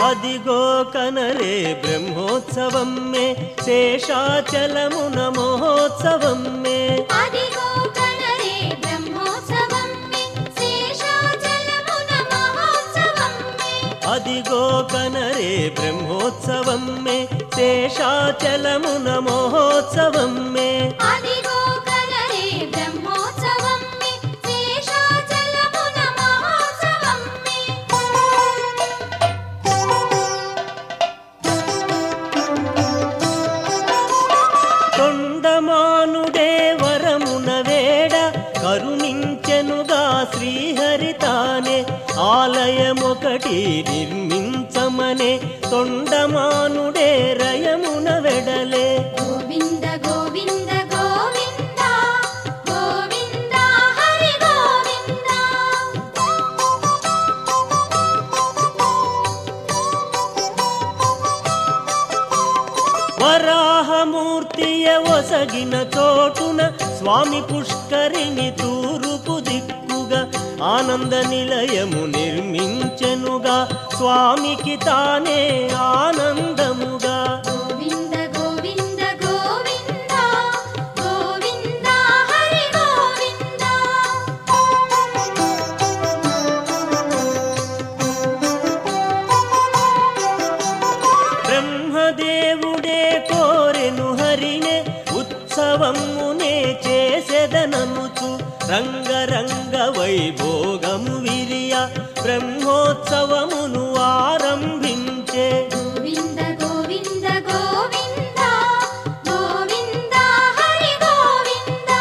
అదిగో కనరే బ్రహ్మోత్సవం మే శేషాచలమున మహోత్సవం మే అదిగో కనరే బ్రహ్మోత్సవం మే శేషాచలమున మహోత్సవం మే అదిగో కనరే బ్రహ్మోత్సవం మే శేషాచలమున మహోత్సవం మే అదిగో కనరే బ్రహ్మోత్సవం మే శేషాచలమున మహోత్సవం మే తొండమానుడే వరమున వేడ కరుణించెనుగా శ్రీహరి తానే ఆలయమొకటి నిర్మించమనే తొండమానుడే రయమున వెడలే గోవింద గోవింద గోవింద గోవింద హరి గోవింద వరాహమూర్తియ ఒసగిన చోటున స్వామి పుష్కరిణి తూరుపు దిక్కుగా ఆనంద నిలయము నిర్మించెనుగా స్వామికి తానే ఆనందముగా గోవింద గోవింద గోవింద గోవింద హరి గోవింద బ్రహ్మదేవుడే కోరెను హరినే ఉత్సవమునే చేసెదననుచు రంగరంగ వైభోగము విరియ బ్రహ్మోత్సవమును ఆరంభించే గోవింద గోవింద గోవింద గోవింద హరి గోవింద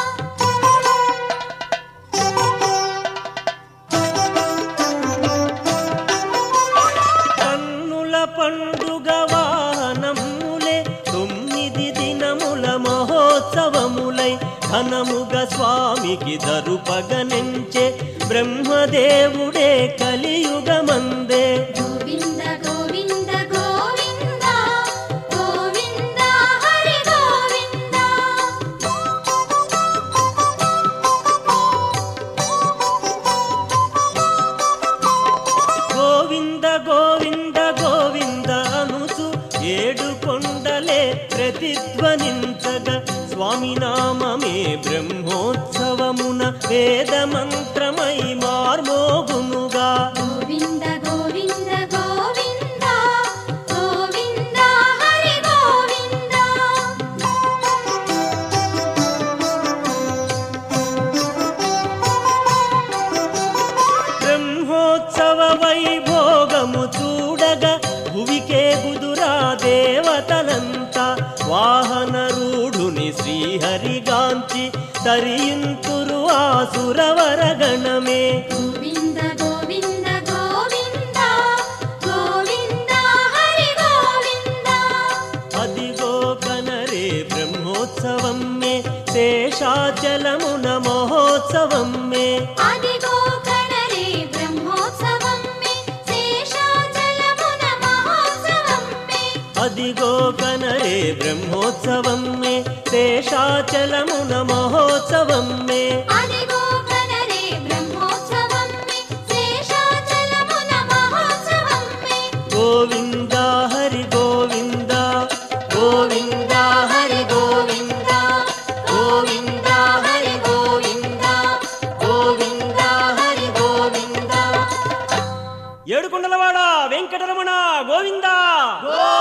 కన్నుల పండుగ వాహనములే 9 దినముల మహోత్సవములై ఘనముగ స్వామికి దరుపగనెంచే బ్రహ్మదేవుడే కలియుగమందే గోవింద గోవింద గోవింద గోవింద హరి గోవింద గోవింద గోవింద గోవింద అనుచు 7 కొండలే ప్రతిధ్వనించగా స్వామి నామమే బ్రహ్మోత్సవమున వేద మంత్రమై మార్మోగునుగా గోవింద గోవింద గోవింద గోవింద హరి గోవింద బ్రహ్మోత్సవ వైభోగము చూడగా భువికే గుదురా దేవతలంతా వాహన రూఢుని శ్రీహరిగాంచి తరియుంతురు ఆసురవరగణమే గోవింద గోవింద గోవింద గోవింద హరి గోవింద అదిగో కనరే బ్రహ్మోత్సవం మే శేషాచలమున మహోత్సవం మే అదిగో కనరే బ్రహ్మోత్సవం మే శేషాచలమున మహోత్సవం మే అదిగో కనరే బ్రహ్మోత్సవం మే శేషాచలమున మహోత్సవం మే అదిగో కనరే బ్రహ్మోత్సవం మే శేషాచలమున మహోత్సవం మే గోవింద హరి గోవింద గోవింద హరి గోవింద గోవింద హరి గోవింద గోవింద హరి గోవింద ఏడుకొండలవాడ వెంకటరమణ గోవింద